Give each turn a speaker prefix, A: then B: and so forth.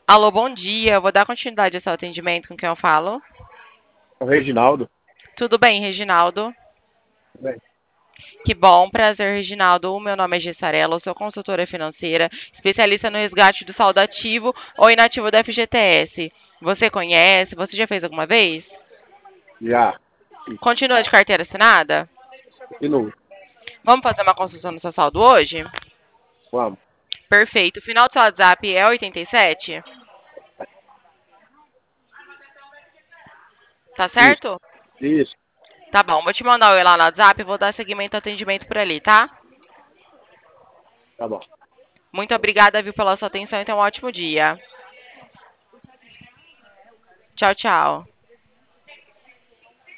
A: Alô, bom dia. Eu vou dar continuidade ao seu atendimento com quem eu falo.
B: O Reginaldo.
A: Tudo bem, Reginaldo?
B: Bem,
A: Que bom, prazer, Reginaldo. O meu nome é Gessarela, eu sou consultora financeira, especialista no resgate do saldo ativo ou inativo do FGTS. Você conhece? Você já fez alguma vez?
B: já.
A: Continua de carteira assinada?
B: Continua.
A: Vamos fazer uma consulta no seu saldo hoje?
B: Vamos.
A: Perfeito. O final do seu WhatsApp é 87? Tá
B: Isso.
A: certo?
B: Isso.
A: Tá bom, vou te mandar o e lá no WhatsApp e vou dar seguimento ao atendimento por ali, tá?
B: Tá bom.
A: Muito obrigada, viu, pela sua atenção e tenha um ótimo dia. Tchau, tchau.